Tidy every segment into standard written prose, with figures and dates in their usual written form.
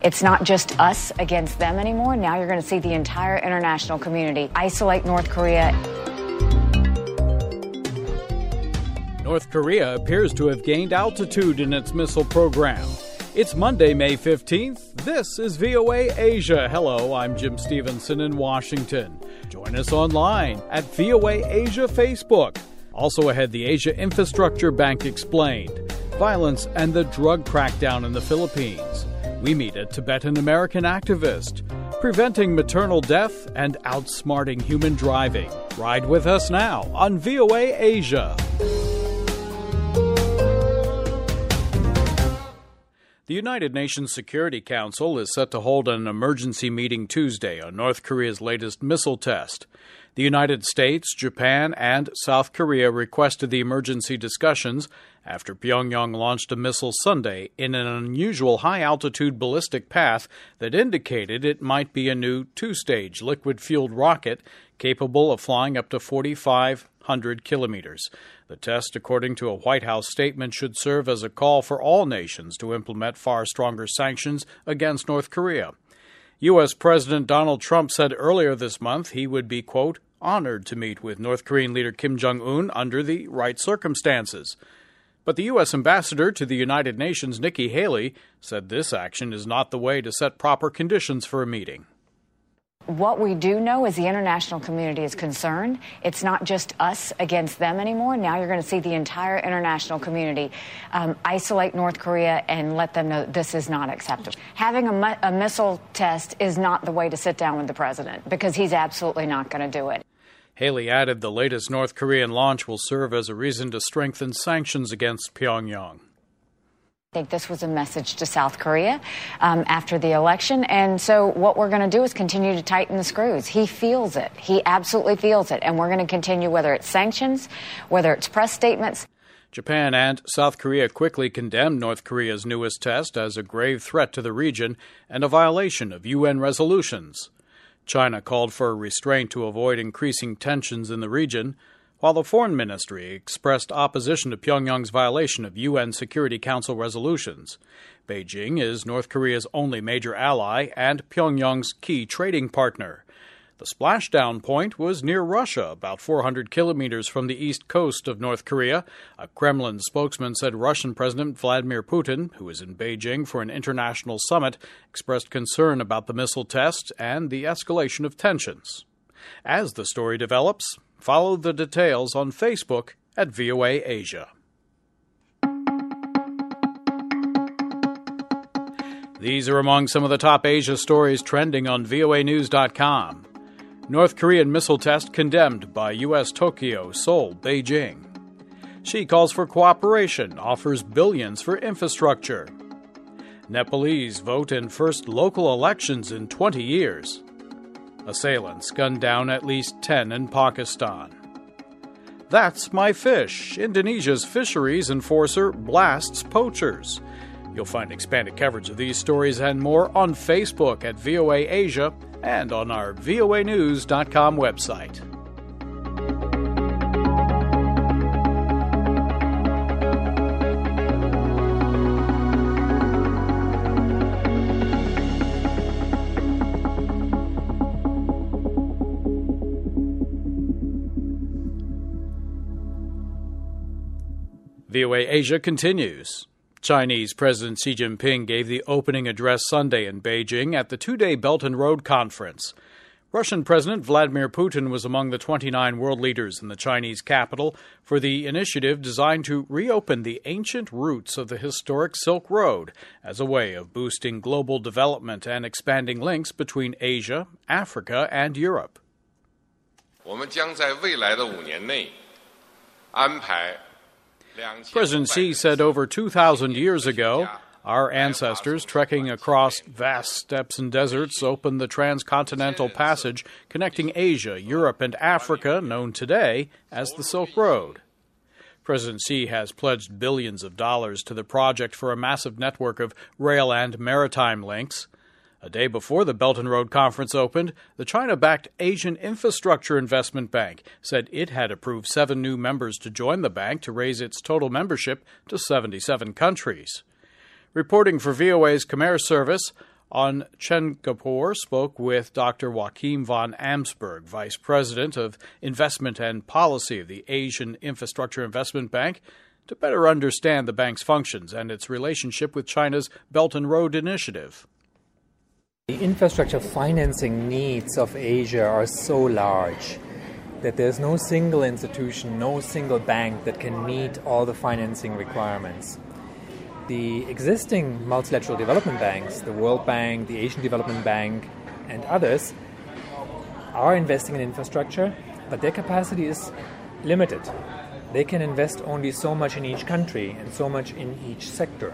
It's not just us against them anymore. Now you're going to see the entire international community isolate North Korea. North Korea appears to have gained altitude in its missile program. It's Monday, May 15th. This is VOA Asia. Hello, I'm Jim Stevenson in Washington. Join us online at VOA Asia Facebook. Also ahead, the Asia Infrastructure Bank explained. Violence and the drug crackdown in the Philippines. We meet a Tibetan-American activist. Preventing maternal death and outsmarting human driving. Ride with us now on VOA Asia. The United Nations Security Council is set to hold an emergency meeting Tuesday on North Korea's latest missile test. The United States, Japan, and South Korea requested the emergency discussions after Pyongyang launched a missile Sunday in an unusual high-altitude ballistic path that indicated it might be a new two-stage liquid-fueled rocket capable of flying up to 4,500 kilometers. The test, according to a White House statement, should serve as a call for all nations to implement far stronger sanctions against North Korea. U.S. President Donald Trump said earlier this month he would be, quote, honored to meet with North Korean leader Kim Jong-un under the right circumstances. But the U.S. ambassador to the United Nations, Nikki Haley, said this action is not the way to set proper conditions for a meeting. What we do know is the international community is concerned. It's not just us against them anymore. Now you're going to see the entire international community isolate North Korea and let them know this is not acceptable. Having a missile test is not the way to sit down with the president because he's absolutely not going to do it. Haley added the latest North Korean launch will serve as a reason to strengthen sanctions against Pyongyang. I think this was a message to South Korea after the election. And so what we're going to do is continue to tighten the screws. He feels it. He absolutely feels it. And we're going to continue, whether it's sanctions, whether it's press statements. Japan and South Korea quickly condemned North Korea's newest test as a grave threat to the region and a violation of UN resolutions. China called for restraint to avoid increasing tensions in the region, while the Foreign Ministry expressed opposition to Pyongyang's violation of UN Security Council resolutions. Beijing is North Korea's only major ally and Pyongyang's key trading partner. The splashdown point was near Russia, about 400 kilometers from the east coast of North Korea. A Kremlin spokesman said Russian President Vladimir Putin, who is in Beijing for an international summit, expressed concern about the missile test and the escalation of tensions. As the story develops, follow the details on Facebook at VOA Asia. These are among some of the top Asia stories trending on voanews.com. North Korean missile test condemned by U.S. Tokyo, Seoul, Beijing. Xi calls for cooperation, offers billions for infrastructure. Nepalese vote in first local elections in 20 years. Assailants gunned down at least 10 in Pakistan. That's My Fish. Indonesia's fisheries enforcer blasts poachers. You'll find expanded coverage of these stories and more on Facebook at VOA Asia and on our voanews.com website. VOA Asia continues. Chinese President Xi Jinping gave the opening address Sunday in Beijing at the two-day Belt and Road Conference. Russian President Vladimir Putin was among the 29 world leaders in the Chinese capital for the initiative designed to reopen the ancient routes of the historic Silk Road as a way of boosting global development and expanding links between Asia, Africa, and Europe. 我们将在未来的5年内安排 President Xi said over 2,000 years ago, our ancestors trekking across vast steppes and deserts opened the transcontinental passage connecting Asia, Europe, and Africa, known today as the Silk Road. President Xi has pledged billions of dollars to the project for a massive network of rail and maritime links. A day before the Belt and Road Conference opened, the China-backed Asian Infrastructure Investment Bank said it had approved 7 new members to join the bank to raise its total membership to 77 countries. Reporting for VOA's Khmer service, On Singapore spoke with Dr. Joachim von Amsberg, Vice President of Investment and Policy of the Asian Infrastructure Investment Bank, to better understand the bank's functions and its relationship with China's Belt and Road Initiative. The infrastructure financing needs of Asia are so large that there's no single institution, no single bank that can meet all the financing requirements. The existing multilateral development banks, the World Bank, the Asian Development Bank, and others, are investing in infrastructure, but their capacity is limited. They can invest only so much in each country and so much in each sector.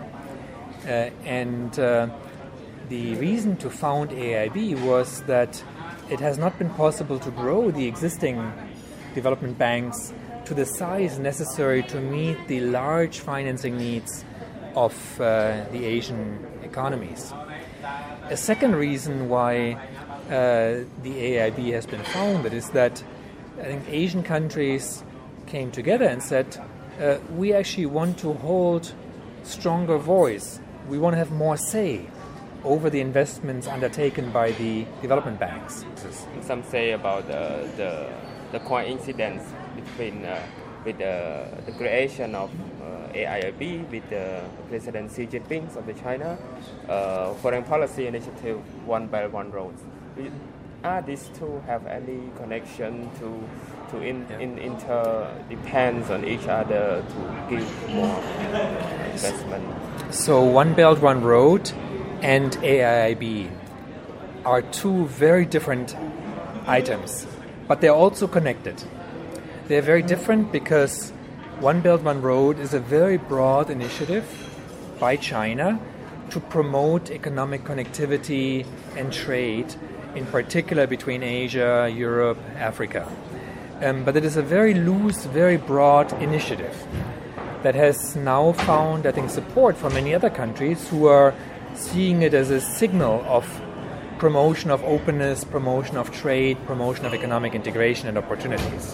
The reason to found AIIB was that it has not been possible to grow the existing development banks to the size necessary to meet the large financing needs of the Asian economies. A second reason why the AIIB has been founded is that I think Asian countries came together and said, we actually want to hold stronger voice. We want to have more say over the investments undertaken by the development banks. Some say about the coincidence between with the creation of AIIB with President Xi Jinping of China foreign policy initiative One Belt One Road. Are these two have any connection to interdepends on each other to give more investment? So One Belt One Road and AIIB are two very different items, but they're also connected. They're very different because One Belt One Road is a very broad initiative by China to promote economic connectivity and trade, in particular between Asia, Europe, Africa. But it is a very loose, very broad initiative that has now found, I think, support from many other countries who are seeing it as a signal of promotion of openness, promotion of trade, promotion of economic integration and opportunities.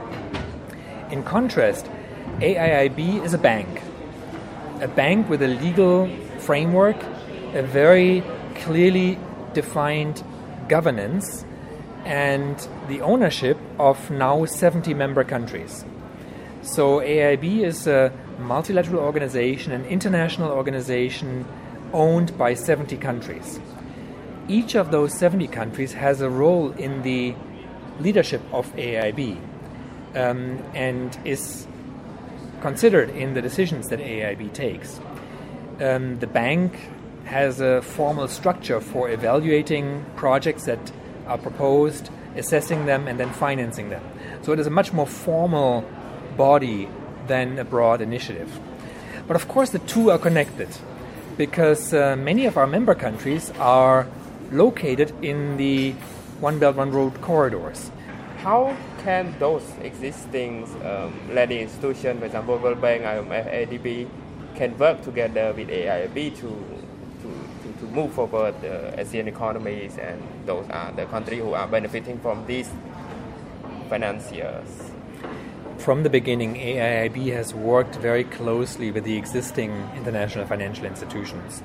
In contrast, AIIB is a bank with a legal framework, a very clearly defined governance, and the ownership of now 70 member countries. So AIIB is a multilateral organization, an international organization owned by 70 countries. Each of those 70 countries has a role in the leadership of AIIB and is considered in the decisions that AIIB takes. The bank has a formal structure for evaluating projects that are proposed, assessing them, and then financing them. So it is a much more formal body than a broad initiative. But of course the two are connected, because many of our member countries are located in the One Belt One Road corridors. How can those existing lending institutions, for example, World Bank, IMF, ADB, can work together with AIIB to move forward the ASEAN economies, and those are the countries who are benefiting from these financiers? From the beginning, AIIB has worked very closely with the existing international financial institutions.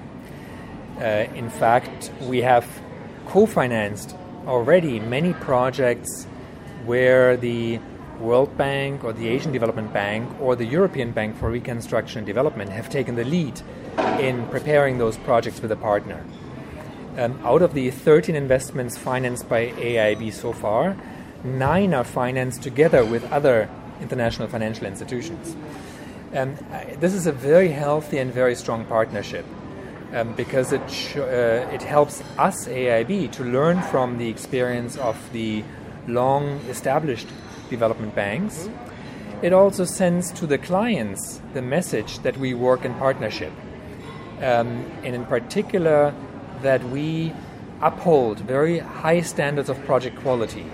In fact, we have co-financed already many projects where the World Bank or the Asian Development Bank or the European Bank for Reconstruction and Development have taken the lead in preparing those projects with a partner. Out of the 13 investments financed by AIIB so far, 9 are financed together with other international financial institutions. This is a very healthy and very strong partnership because it helps us, AIIB, to learn from the experience of the long-established development banks. It also sends to the clients the message that we work in partnership, and in particular that we uphold very high standards of project quality.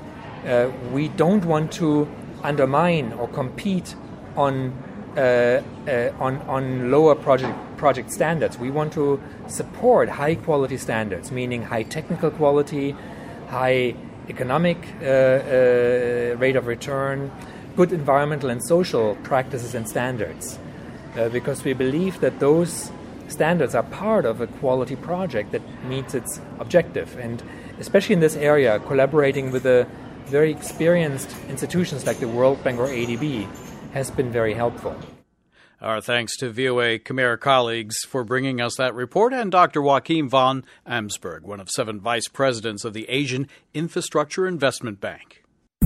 We don't want to undermine or compete on lower project standards. We want to support high quality standards, meaning high technical quality, high economic rate of return, good environmental and social practices and standards, because we believe that those standards are part of a quality project that meets its objective. And especially in this area, collaborating with the very experienced institutions like the World Bank or ADB has been very helpful. Our thanks to VOA Khmer colleagues for bringing us that report, and Dr. Joachim von Amsberg, one of 7 vice presidents of the Asian Infrastructure Investment Bank.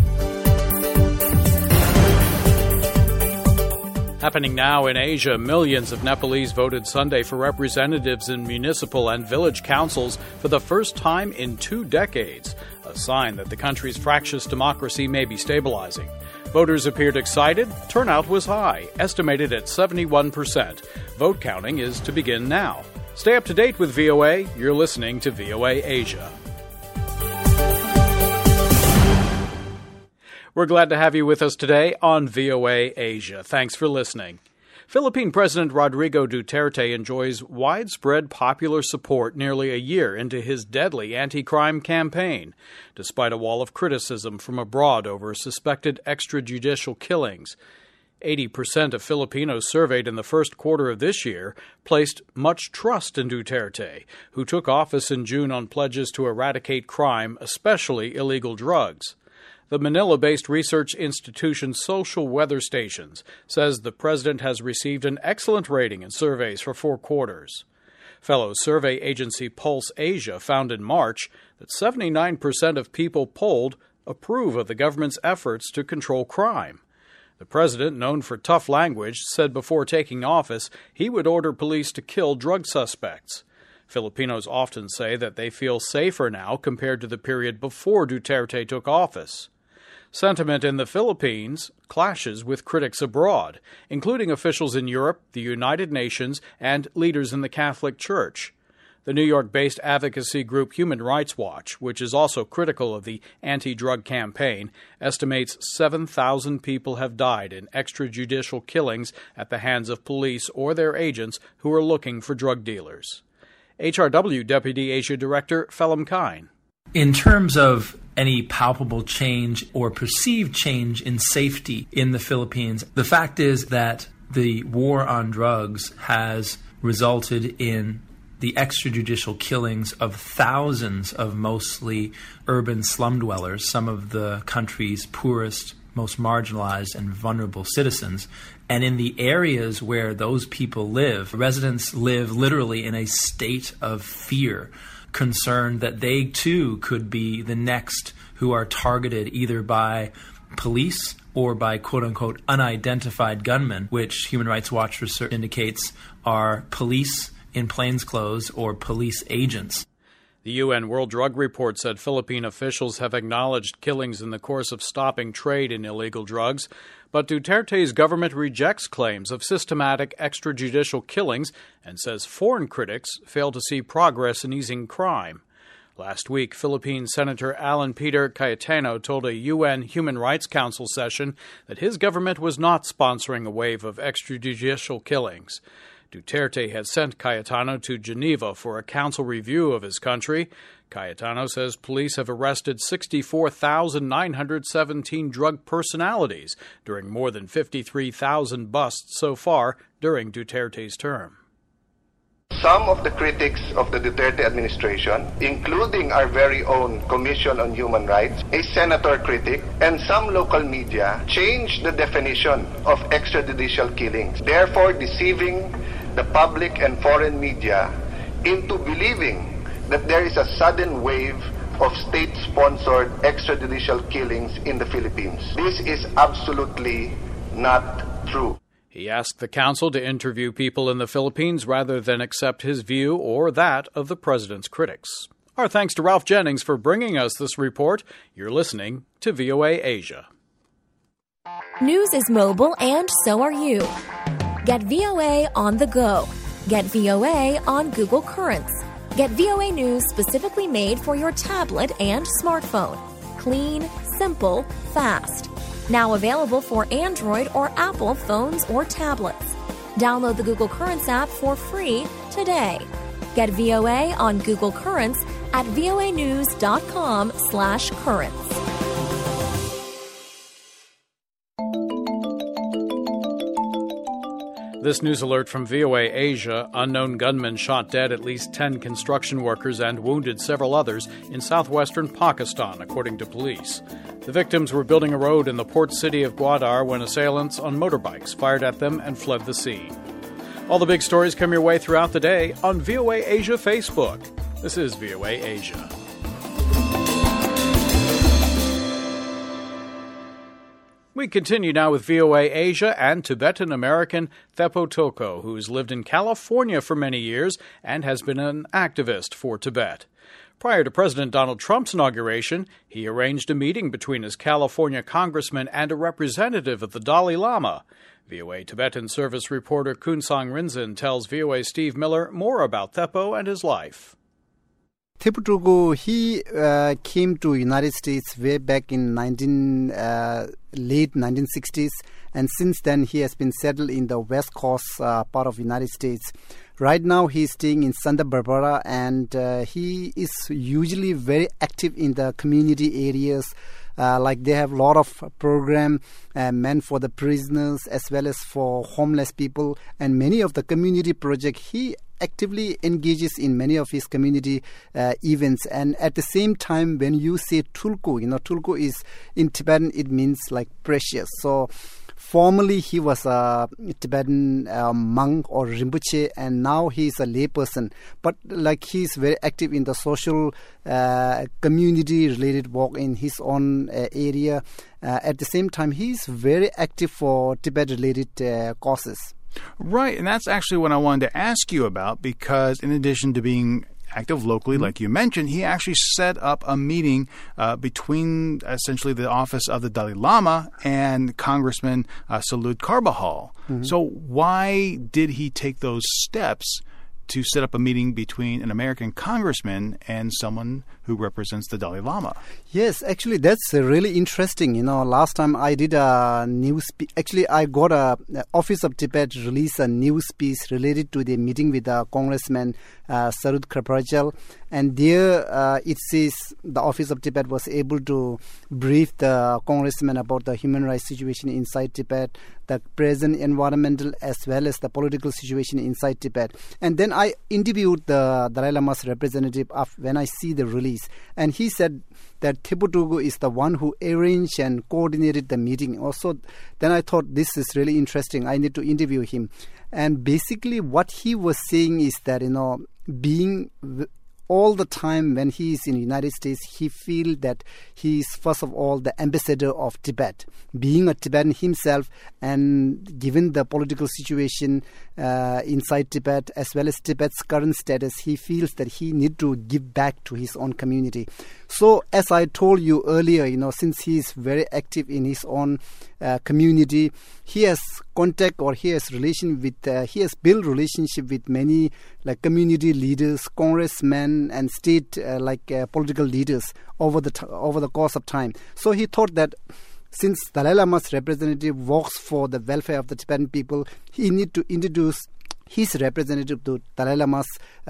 Happening now in Asia, millions of Nepalese voted Sunday for representatives in municipal and village councils for the first time in 2 decades, a sign that the country's fractious democracy may be stabilizing. Voters appeared excited. Turnout was high, estimated at 71%. Vote counting is to begin now. Stay up to date with VOA. You're listening to VOA Asia. We're glad to have you with us today on VOA Asia. Thanks for listening. Philippine President Rodrigo Duterte enjoys widespread popular support nearly a year into his deadly anti-crime campaign, despite a wall of criticism from abroad over suspected extrajudicial killings. 80% of Filipinos surveyed in the first quarter of this year placed much trust in Duterte, who took office in June on pledges to eradicate crime, especially illegal drugs. The Manila-based research institution Social Weather Stations says the president has received an excellent rating in surveys for 4 quarters. Fellow survey agency Pulse Asia found in March that 79% of people polled approve of the government's efforts to control crime. The president, known for tough language, said before taking office he would order police to kill drug suspects. Filipinos often say that they feel safer now compared to the period before Duterte took office. Sentiment in the Philippines clashes with critics abroad, including officials in Europe, the United Nations, and leaders in the Catholic Church. The New York-based advocacy group Human Rights Watch, which is also critical of the anti-drug campaign, estimates 7,000 people have died in extrajudicial killings at the hands of police or their agents who are looking for drug dealers. HRW Deputy Asia Director Phelim Kine. In terms of any palpable change or perceived change in safety in the Philippines, the fact is that the war on drugs has resulted in the extrajudicial killings of thousands of mostly urban slum dwellers, some of the country's poorest, most marginalized and vulnerable citizens. And in the areas where those people live, residents live literally in a state of fear, concerned that they too could be the next who are targeted either by police or by quote-unquote unidentified gunmen, which Human Rights Watch research indicates are police in plainclothes or police agents. The UN World Drug Report said Philippine officials have acknowledged killings in the course of stopping trade in illegal drugs, but Duterte's government rejects claims of systematic extrajudicial killings and says foreign critics fail to see progress in easing crime. Last week, Philippine Senator Alan Peter Cayetano told a UN Human Rights Council session that his government was not sponsoring a wave of extrajudicial killings. Duterte had sent Cayetano to Geneva for a council review of his country. Cayetano says police have arrested 64,917 drug personalities during more than 53,000 busts so far during Duterte's term. Some of the critics of the Duterte administration, including our very own Commission on Human Rights, a senator critic, and some local media, changed the definition of extrajudicial killings, therefore deceiving the public and foreign media into believing that there is a sudden wave of state-sponsored extrajudicial killings in the Philippines. This is absolutely not true. He asked the council to interview people in the Philippines rather than accept his view or that of the president's critics. Our thanks to Ralph Jennings for bringing us this report. You're listening to VOA Asia. News is mobile and so are you. Get VOA on the go. Get VOA on Google Currents. Get VOA News specifically made for your tablet and smartphone. Clean, simple, fast. Now available for Android or Apple phones or tablets. Download the Google Currents app for free today. Get VOA on Google Currents at voanews.com/currents. This news alert from VOA Asia. Unknown gunmen shot dead at least 10 construction workers and wounded several others in southwestern Pakistan, according to police. The victims were building a road in the port city of Gwadar when assailants on motorbikes fired at them and fled the scene. All the big stories come your way throughout the day on VOA Asia Facebook. This is VOA Asia. We continue now with VOA Asia and Tibetan-American Thepo Toko, who's lived in California for many years and has been an activist for Tibet. Prior to President Donald Trump's inauguration, he arranged a meeting between his California congressman and a representative of the Dalai Lama. VOA Tibetan Service reporter Kunsang Rinzin tells VOA Steve Miller more about Thepo and his life. Thepo Toko, he came to United States way back in late 1960s, and since then he has been settled in the West Coast part of United States. Right now he's staying in Santa Barbara, and he is usually very active in the community areas. Like they have a lot of program meant for the prisoners as well as for homeless people, and many of the community projects he actively engages in many of his community events. And at the same time, when you say tulku, tulku is in Tibetan, it means like precious. So formerly he was a Tibetan monk or Rinpoche, and now he is a layperson. But like he's very active in the social community-related work in his own area. At the same time, he's very active for Tibet-related causes. Right, and that's actually what I wanted to ask you about, because in addition to being active locally, like you mentioned, he actually set up a meeting between essentially the office of the Dalai Lama and Congressman Salud Carbajal. Mm-hmm. So why did he take those steps to set up a meeting between an American congressman and someone who represents the Dalai Lama? Yes, actually, that's really interesting. Last time I did a news I got a Office of Tibet release a news piece related to the meeting with the Congressman Salud Carbajal, and there it says the Office of Tibet was able to brief the congressman about the human rights situation inside Tibet, the present environmental as well as the political situation inside Tibet. And then I interviewed the Dalai Lama's representative when I see the release, and he said that Thepo Toko is the one who arranged and coordinated the meeting. Also, then I thought this is really interesting. I need to interview him. And basically what he was saying is that, being all the time when he is in the United States, he feels that he is first of all the ambassador of Tibet. Being a Tibetan himself, and given the political situation inside Tibet as well as Tibet's current status, he feels that he needs to give back to his own community. So as I told you earlier, since he is very active in his own community, he has contact or he has built relationship with many like community leaders, congressmen, and state political leaders over the course of time. So he thought that since Dalai Lama's representative works for the welfare of the Tibetan people, he need to introduce his representative to Dalai Lama's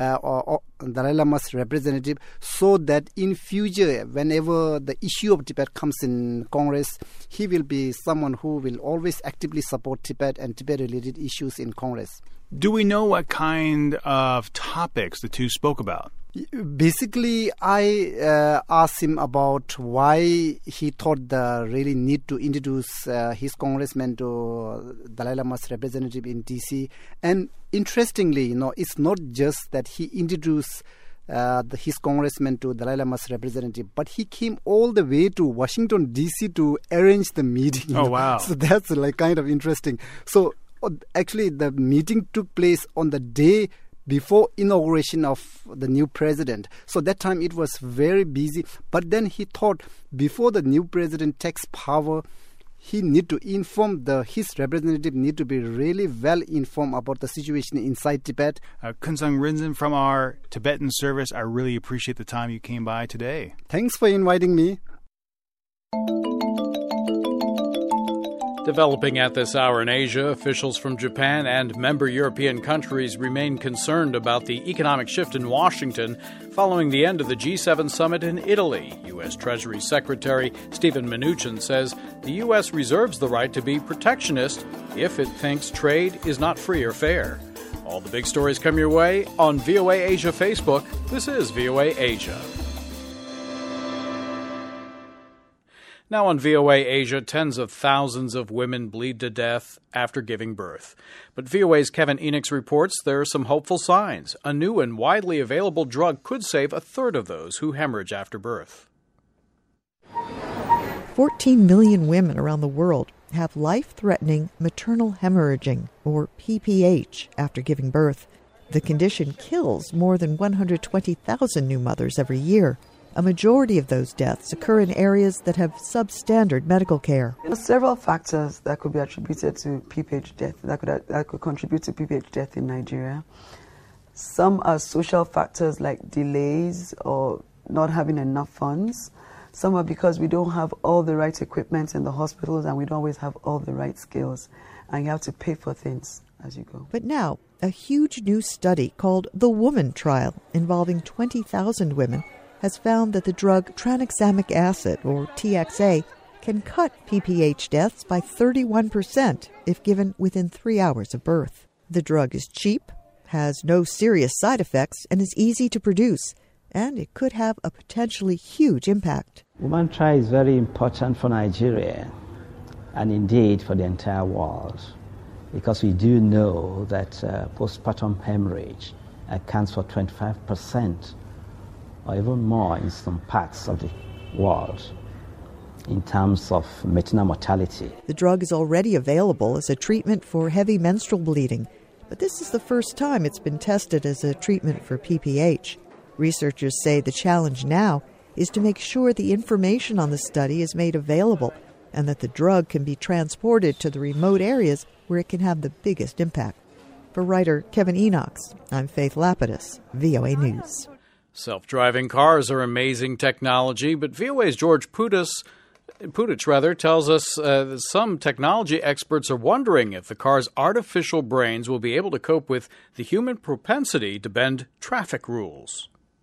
representative, so that in future, whenever the issue of Tibet comes in Congress, he will be someone who will always actively support Tibet and Tibet-related issues in Congress. Do we know what kind of topics the two spoke about? Basically, I asked him about why he thought the really need to introduce his congressman to Dalai Lama's representative in D.C. And interestingly, it's not just that he introduced his congressman to Dalai Lama's representative, but he came all the way to Washington, D.C. to arrange the meeting. Oh, wow. So that's kind of interesting. So actually, the meeting took place on the day before inauguration of the new president. So that time it was very busy. But then he thought before the new president takes power, he need to inform his representative need to be really well informed about the situation inside Tibet. Kunsang Rinzin from our Tibetan service, I really appreciate the time you came by today. Thanks for inviting me. Developing at this hour in Asia, officials from Japan and member European countries remain concerned about the economic shift in Washington following the end of the G7 summit in Italy. U.S. Treasury Secretary Steven Mnuchin says the U.S. reserves the right to be protectionist if it thinks trade is not free or fair. All the big stories come your way on VOA Asia Facebook. This is VOA Asia. Now on VOA Asia, tens of thousands of women bleed to death after giving birth. But VOA's Kevin Enochs reports there are some hopeful signs. A new and widely available drug could save a third of those who hemorrhage after birth. 14 million women around the world have life-threatening maternal hemorrhaging, or PPH, after giving birth. The condition kills more than 120,000 new mothers every year. A majority of those deaths occur in areas that have substandard medical care. There are several factors that could be attributed to PPH death, that could contribute to PPH death in Nigeria. Some are social factors like delays or not having enough funds. Some are because we don't have all the right equipment in the hospitals and we don't always have all the right skills. And you have to pay for things as you go. But now, a huge new study called the Woman Trial, involving 20,000 women, has found that the drug tranexamic acid, or TXA, can cut PPH deaths by 31% if given within 3 hours of birth. The drug is cheap, has no serious side effects, and is easy to produce, and it could have a potentially huge impact. Woman Trial is very important for Nigeria, and indeed for the entire world, because we do know that postpartum hemorrhage accounts for 25% or even more in some parts of the world in terms of maternal mortality. The drug is already available as a treatment for heavy menstrual bleeding, but this is the first time it's been tested as a treatment for PPH. Researchers say the challenge now is to make sure the information on the study is made available and that the drug can be transported to the remote areas where it can have the biggest impact. For writer Kevin Enochs, I'm Faith Lapidus, VOA News. Self-driving cars are amazing technology, but VOA's George Putich tells us some technology experts are wondering if the car's artificial brains will be able to cope with the human propensity to bend traffic rules.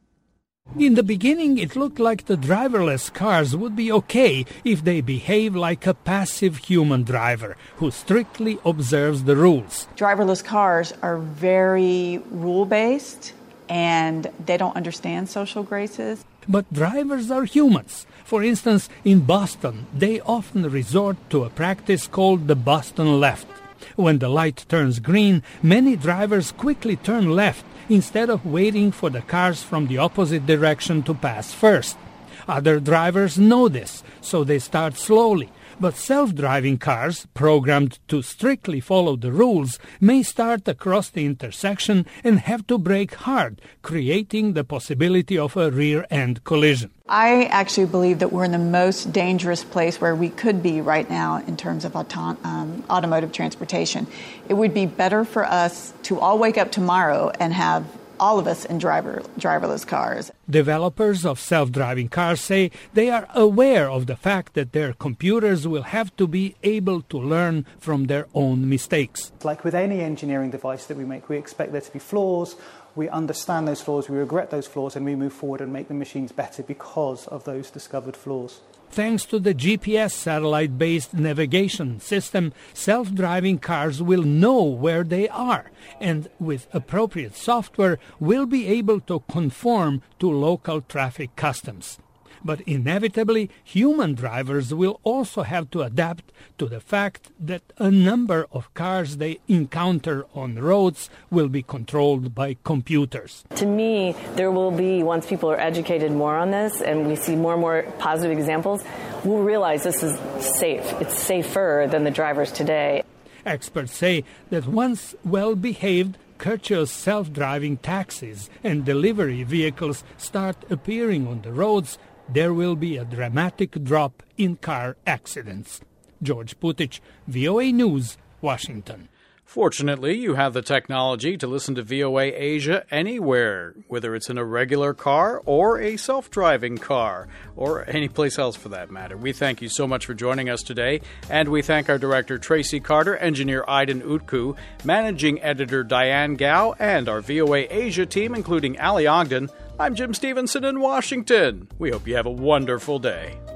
In the beginning, it looked like the driverless cars would be okay if they behave like a passive human driver who strictly observes the rules. Driverless cars are very rule-based, and they don't understand social graces. But drivers are humans. For instance, in Boston, they often resort to a practice called the Boston left. When the light turns green, many drivers quickly turn left instead of waiting for the cars from the opposite direction to pass first. Other drivers know this, so they start slowly. But self-driving cars, programmed to strictly follow the rules, may start across the intersection and have to brake hard, creating the possibility of a rear-end collision. I actually believe that we're in the most dangerous place where we could be right now in terms of automotive transportation. It would be better for us to all wake up tomorrow and have all of us in driverless cars. Developers of self-driving cars say they are aware of the fact that their computers will have to be able to learn from their own mistakes. Like with any engineering device that we make, we expect there to be flaws. We understand those flaws, we regret those flaws, and we move forward and make the machines better because of those discovered flaws. Thanks to the GPS satellite-based navigation system, self-driving cars will know where they are, and with appropriate software will be able to conform to local traffic customs. But inevitably, human drivers will also have to adapt to the fact that a number of cars they encounter on roads will be controlled by computers. To me, there will be, once people are educated more on this and we see more and more positive examples, we'll realize this is safe. It's safer than the drivers today. Experts say that once well-behaved, courteous self-driving taxis and delivery vehicles start appearing on the roads, there will be a dramatic drop in car accidents. George Putich, VOA News, Washington. Fortunately, you have the technology to listen to VOA Asia anywhere, whether it's in a regular car or a self-driving car, or any place else for that matter. We thank you so much for joining us today, and we thank our director Tracy Carter, engineer Aiden Utku, managing editor Diane Gao, and our VOA Asia team, including Ali Ogden. I'm Jim Stevenson in Washington. We hope you have a wonderful day.